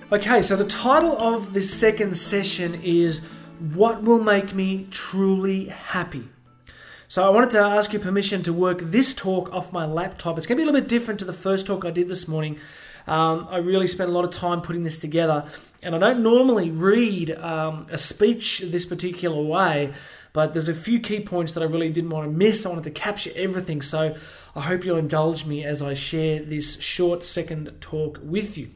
Okay, so the title of this second session is What Will Make Me Truly Happy? So I wanted to ask you permission to work this talk off my laptop. It's going to be a little bit different to the first talk I did this morning. I really spent a lot of time putting this together, and I don't normally read a speech this particular way, but there's a few key points that I really didn't want to miss. I wanted to capture everything, so I hope you'll indulge me as I share this short second talk with you.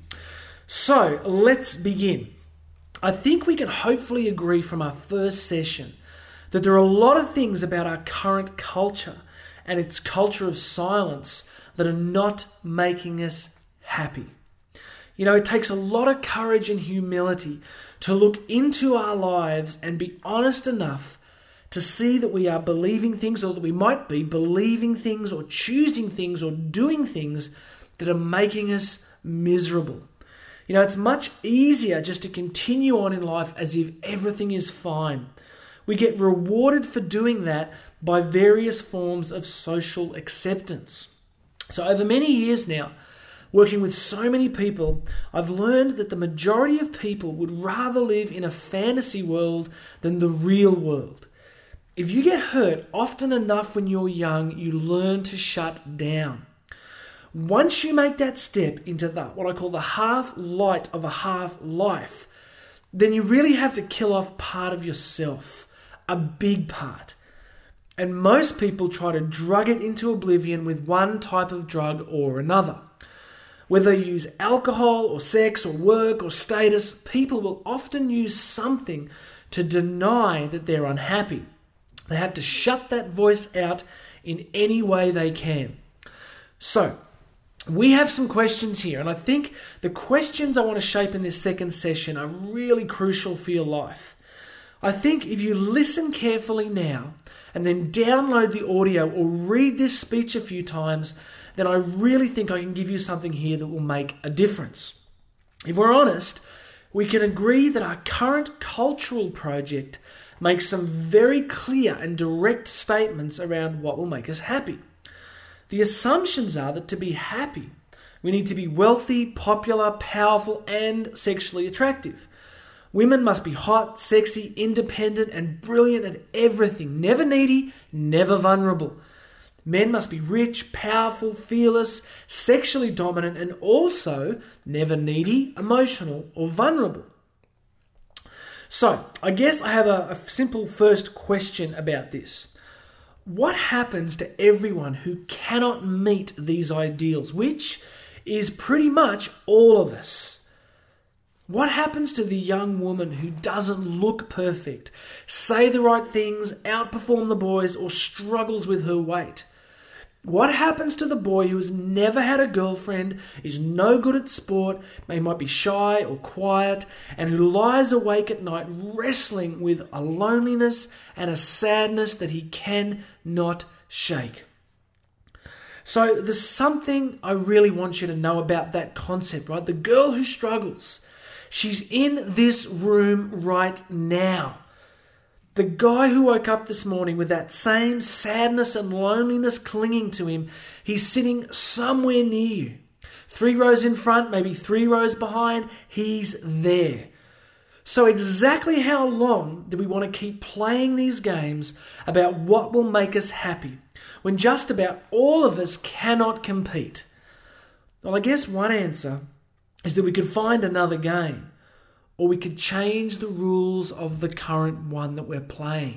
So let's begin. I think we can hopefully agree from our first session that there are a lot of things about our current culture and its culture of silence that are not making us happy. You know, it takes a lot of courage and humility to look into our lives and be honest enough to see that we are believing things, or that we might be believing things or choosing things or doing things that are making us miserable. You know, it's much easier just to continue on in life as if everything is fine. We get rewarded for doing that by various forms of social acceptance. So over many years now, working with so many people, I've learned that the majority of people would rather live in a fantasy world than the real world. If you get hurt often enough when you're young, you learn to shut down. Once you make that step into what I call the half light of a half life, then you really have to kill off part of yourself, a big part. And most people try to drug it into oblivion with one type of drug or another. Whether you use alcohol or sex or work or status, people will often use something to deny that they're unhappy. They have to shut that voice out in any way they can. So, we have some questions here, and I think the questions I want to shape in this second session are really crucial for your life. I think if you listen carefully now and then download the audio or read this speech a few times, then I really think I can give you something here that will make a difference. If we're honest, we can agree that our current cultural project makes some very clear and direct statements around what will make us happy. The assumptions are that to be happy, we need to be wealthy, popular, powerful, and sexually attractive. Women must be hot, sexy, independent, and brilliant at everything. Never needy, never vulnerable. Men must be rich, powerful, fearless, sexually dominant, and also never needy, emotional, or vulnerable. So, I guess I have a simple first question about this. What happens to everyone who cannot meet these ideals, which is pretty much all of us? What happens to the young woman who doesn't look perfect, say the right things, outperform the boys, or struggles with her weight? What happens to the boy who has never had a girlfriend, is no good at sport, might be shy or quiet, and who lies awake at night wrestling with a loneliness and a sadness that he cannot shake? So there's something I really want you to know about that concept, right? The girl who struggles, she's in this room right now. The guy who woke up this morning with that same sadness and loneliness clinging to him, he's sitting somewhere near you. 3 rows in front, maybe 3 rows behind, he's there. So exactly how long do we want to keep playing these games about what will make us happy when just about all of us cannot compete? Well, I guess one answer is that we could find another game. Or we could change the rules of the current one that we're playing.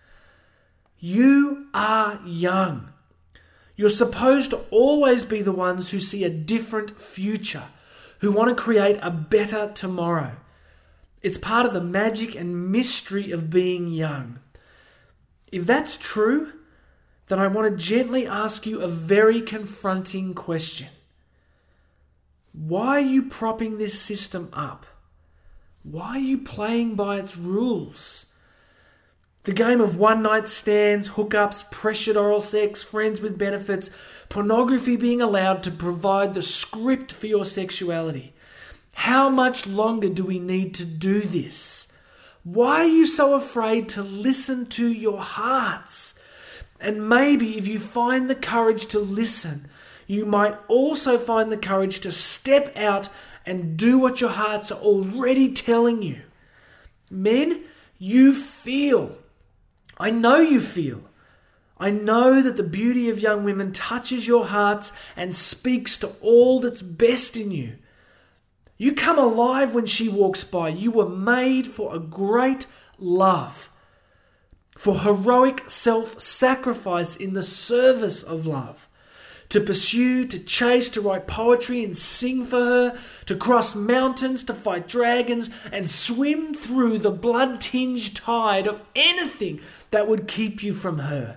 You are young. You're supposed to always be the ones who see a different future, who want to create a better tomorrow. It's part of the magic and mystery of being young. If that's true, then I want to gently ask you a very confronting question. Why are you propping this system up? Why are you playing by its rules? The game of one-night stands, hookups, pressured oral sex, friends with benefits, pornography being allowed to provide the script for your sexuality. How much longer do we need to do this? Why are you so afraid to listen to your hearts? And maybe if you find the courage to listen, you might also find the courage to step out and do what your hearts are already telling you. Men, you feel. I know you feel. I know that the beauty of young women touches your hearts and speaks to all that's best in you. You come alive when she walks by. You were made for a great love, for heroic self-sacrifice in the service of love, to pursue, to chase, to write poetry and sing for her, to cross mountains, to fight dragons, and swim through the blood-tinged tide of anything that would keep you from her.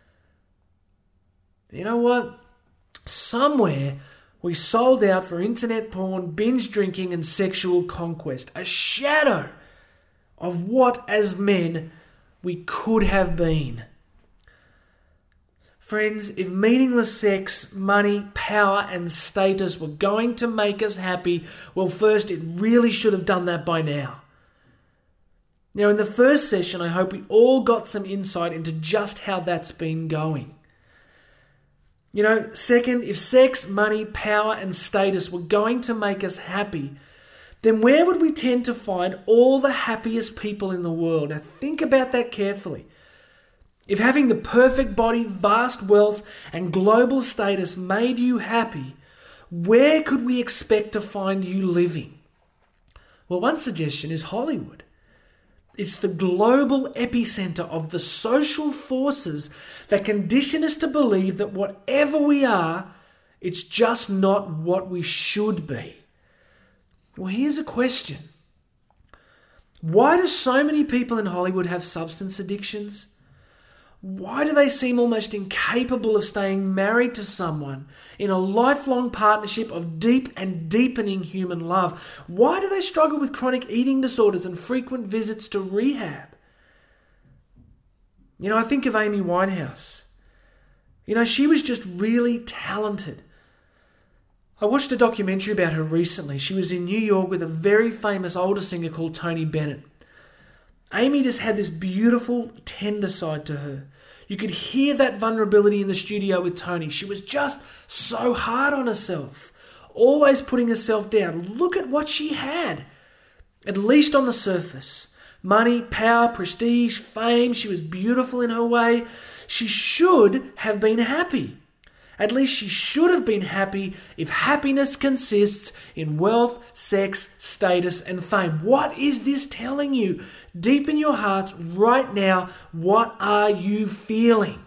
You know what? Somewhere we sold out for internet porn, binge drinking, and sexual conquest. A shadow of what, as men, we could have been. Friends, if meaningless sex, money, power, and status were going to make us happy, well, first, it really should have done that by now. Now, in the first session, I hope we all got some insight into just how that's been going. You know, second, if sex, money, power, and status were going to make us happy, then where would we tend to find all the happiest people in the world? Now, think about that carefully. If having the perfect body, vast wealth, and global status made you happy, where could we expect to find you living? Well, one suggestion is Hollywood. It's the global epicenter of the social forces that condition us to believe that whatever we are, it's just not what we should be. Well, here's a question. Why do so many people in Hollywood have substance addictions? Why do they seem almost incapable of staying married to someone in a lifelong partnership of deep and deepening human love? Why do they struggle with chronic eating disorders and frequent visits to rehab? You know, I think of Amy Winehouse. You know, she was just really talented. I watched a documentary about her recently. She was in New York with a very famous older singer called Tony Bennett. Amy just had this beautiful, tender side to her. You could hear that vulnerability in the studio with Tony. She was just so hard on herself, always putting herself down. Look at what she had, at least on the surface. Money, power, prestige, fame. She was beautiful in her way. She should have been happy. At least she should have been happy if happiness consists in wealth, sex, status, and fame. What is this telling you? Deep in your hearts right now, what are you feeling?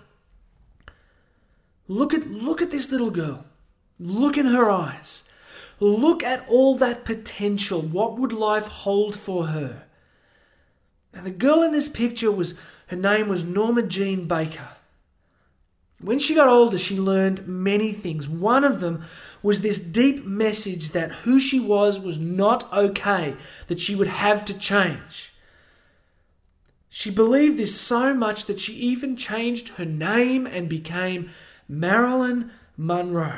Look at this little girl. Look in her eyes. Look at all that potential. What would life hold for her? Now, the girl in this picture her name was Norma Jean Baker. When she got older, she learned many things. One of them was this deep message that who she was not okay, that she would have to change. She believed this so much that she even changed her name and became Marilyn Monroe.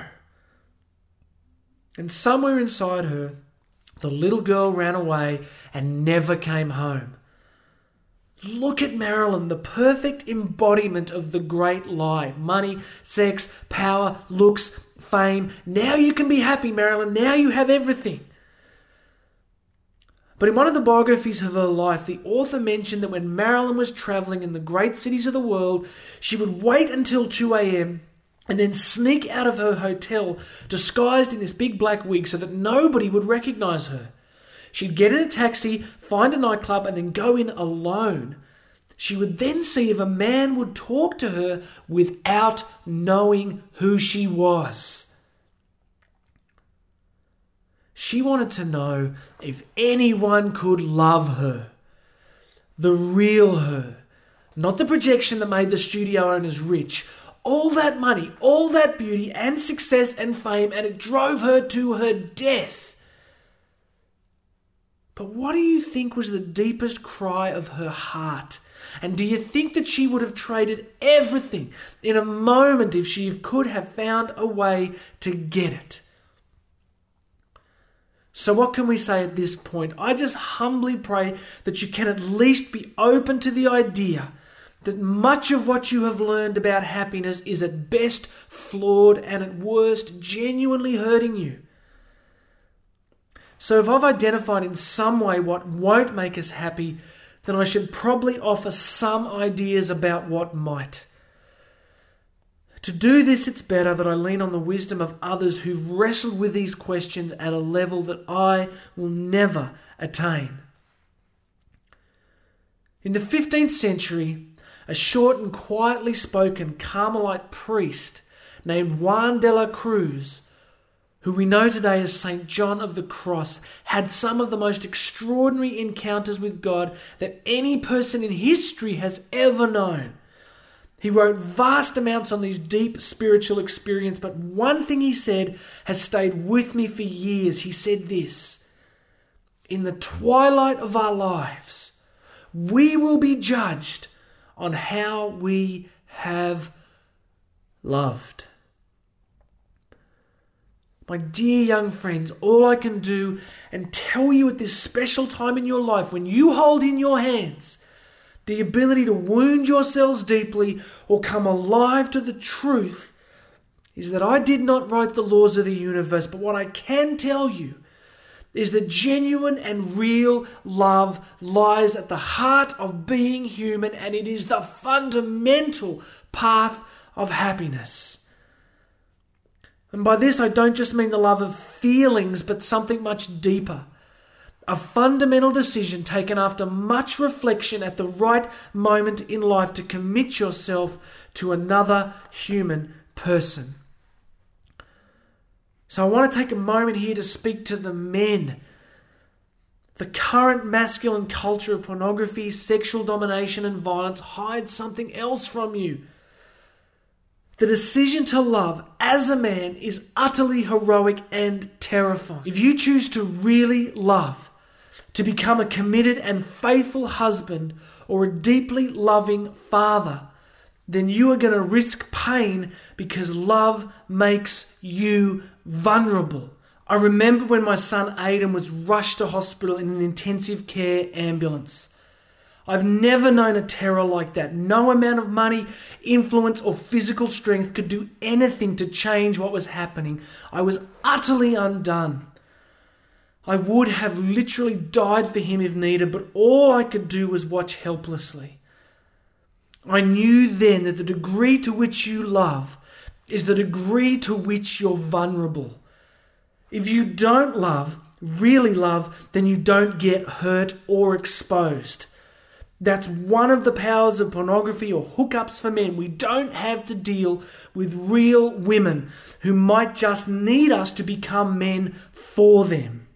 And somewhere inside her, the little girl ran away and never came home. Look at Marilyn, the perfect embodiment of the great lie. Money, sex, power, looks, fame. Now you can be happy, Marilyn. Now you have everything. But in one of the biographies of her life, the author mentioned that when Marilyn was traveling in the great cities of the world, she would wait until 2 a.m. and then sneak out of her hotel disguised in this big black wig so that nobody would recognize her. She'd get in a taxi, find a nightclub, and then go in alone. She would then see if a man would talk to her without knowing who she was. She wanted to know if anyone could love her. The real her. Not the projection that made the studio owners rich. All that money, all that beauty and success and fame, and it drove her to her death. But what do you think was the deepest cry of her heart? And do you think that she would have traded everything in a moment if she could have found a way to get it? So what can we say at this point? I just humbly pray that you can at least be open to the idea that much of what you have learned about happiness is at best flawed and at worst genuinely hurting you. So if I've identified in some way what won't make us happy, then I should probably offer some ideas about what might. To do this, it's better that I lean on the wisdom of others who've wrestled with these questions at a level that I will never attain. In the 15th century, a short and quietly spoken Carmelite priest named Juan de la Cruz, who we know today as St. John of the Cross, had some of the most extraordinary encounters with God that any person in history has ever known. He wrote vast amounts on these deep spiritual experience, but one thing he said has stayed with me for years. He said this: in the twilight of our lives, we will be judged on how we have loved. My dear young friends, all I can do and tell you at this special time in your life, when you hold in your hands the ability to wound yourselves deeply or come alive to the truth, is that I did not write the laws of the universe, but what I can tell you is that genuine and real love lies at the heart of being human, and it is the fundamental path of happiness. And by this, I don't just mean the love of feelings, but something much deeper. A fundamental decision taken after much reflection at the right moment in life to commit yourself to another human person. So I want to take a moment here to speak to the men. The current masculine culture of pornography, sexual domination, and violence hides something else from you. The decision to love as a man is utterly heroic and terrifying. If you choose to really love, to become a committed and faithful husband or a deeply loving father, then you are going to risk pain because love makes you vulnerable. I remember when my son Aidan was rushed to hospital in an intensive care ambulance. I've never known a terror like that. No amount of money, influence, or physical strength could do anything to change what was happening. I was utterly undone. I would have literally died for him if needed, but all I could do was watch helplessly. I knew then that the degree to which you love is the degree to which you're vulnerable. If you don't love, really love, then you don't get hurt or exposed. That's one of the powers of pornography or hookups for men. We don't have to deal with real women who might just need us to become men for them.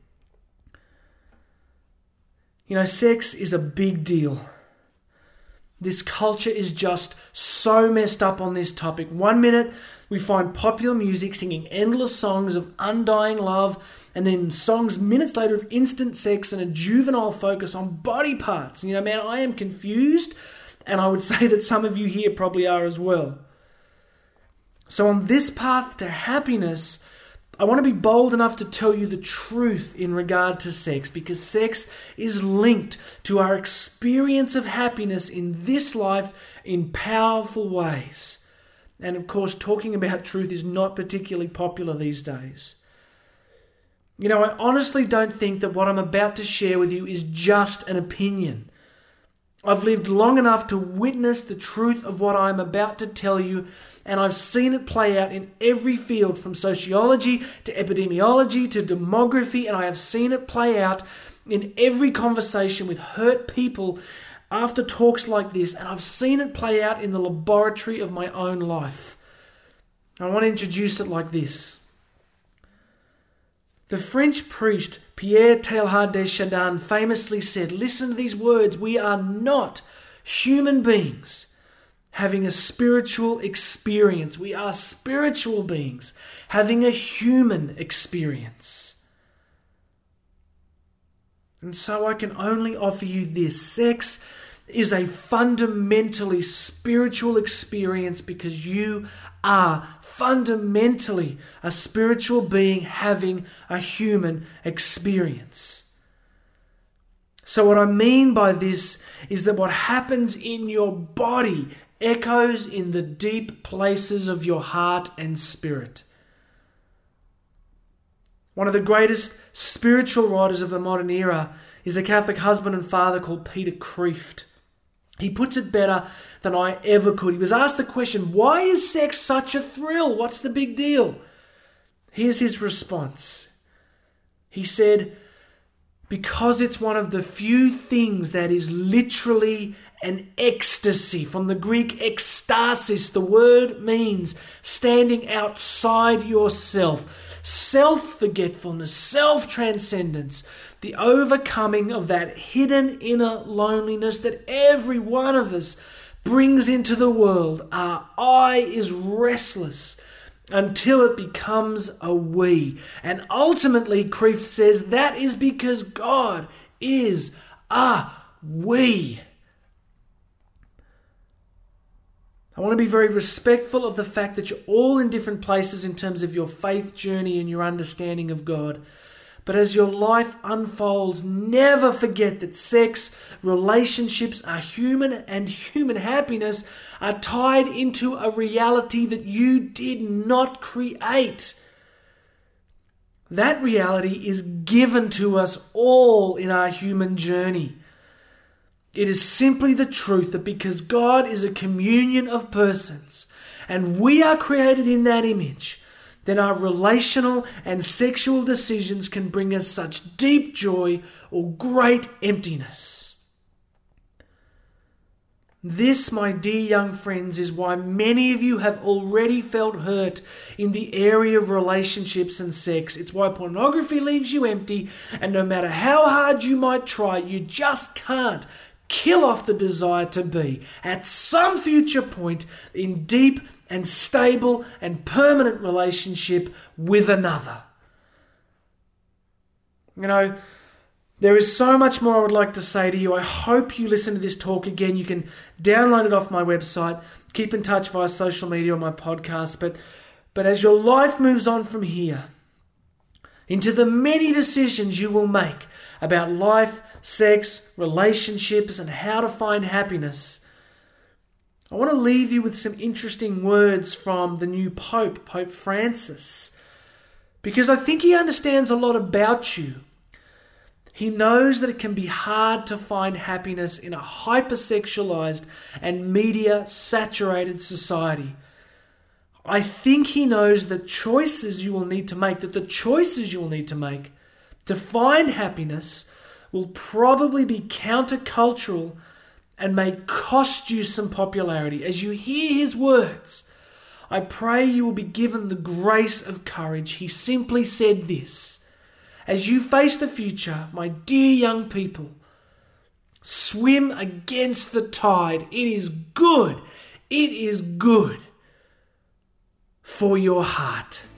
You know, sex is a big deal. This culture is just so messed up on this topic. 1 minute, we find popular music singing endless songs of undying love, and then songs minutes later of instant sex and a juvenile focus on body parts. You know, man, I am confused, and I would say that some of you here probably are as well. So on this path to happiness, I want to be bold enough to tell you the truth in regard to sex, because sex is linked to our experience of happiness in this life in powerful ways. And of course, talking about truth is not particularly popular these days. You know, I honestly don't think that what I'm about to share with you is just an opinion. I've lived long enough to witness the truth of what I'm about to tell you, and I've seen it play out in every field, from sociology to epidemiology to demography, and I have seen it play out in every conversation with hurt people after talks like this, and I've seen it play out in the laboratory of my own life. I want to introduce it like this. The French priest Pierre Teilhard de Chardin famously said, listen to these words, we are not human beings having a spiritual experience. We are spiritual beings having a human experience. And so I can only offer you this. Sex is a fundamentally spiritual experience because you are fundamentally a spiritual being having a human experience. So what I mean by this is that what happens in your body echoes in the deep places of your heart and spirit. One of the greatest spiritual writers of the modern era is a Catholic husband and father called Peter Kreeft. He puts it better than I ever could. He was asked the question, why is sex such a thrill? What's the big deal? Here's his response. He said, because it's one of the few things that is literally an ecstasy. From the Greek ekstasis, the word means standing outside yourself. Self-forgetfulness, self-transcendence, the overcoming of that hidden inner loneliness that every one of us brings into the world. Our I is restless until it becomes a we. And ultimately, Kreeft says, that is because God is a we. I want to be very respectful of the fact that you're all in different places in terms of your faith journey and your understanding of God. But as your life unfolds, never forget that sex, relationships are human, and human happiness are tied into a reality that you did not create. That reality is given to us all in our human journey. It is simply the truth that because God is a communion of persons and we are created in that image, then our relational and sexual decisions can bring us such deep joy or great emptiness. This, my dear young friends, is why many of you have already felt hurt in the area of relationships and sex. It's why pornography leaves you empty, and no matter how hard you might try, you just can't kill off the desire to be, at some future point, in deep and stable and permanent relationship with another. You know, there is so much more I would like to say to you. I hope you listen to this talk again. You can download it off my website, keep in touch via social media or my podcast. But as your life moves on from here, into the many decisions you will make about life, sex, relationships, and how to find happiness, I want to leave you with some interesting words from the new Pope, Pope Francis, because I think he understands a lot about you. He knows that it can be hard to find happiness in a hypersexualized and media-saturated society. I think he knows that the choices you will need to make to find happiness will probably be countercultural and may cost you some popularity. As you hear his words, I pray you will be given the grace of courage. He simply said this: as you face the future, my dear young people, swim against the tide. It is good. It is good for your heart.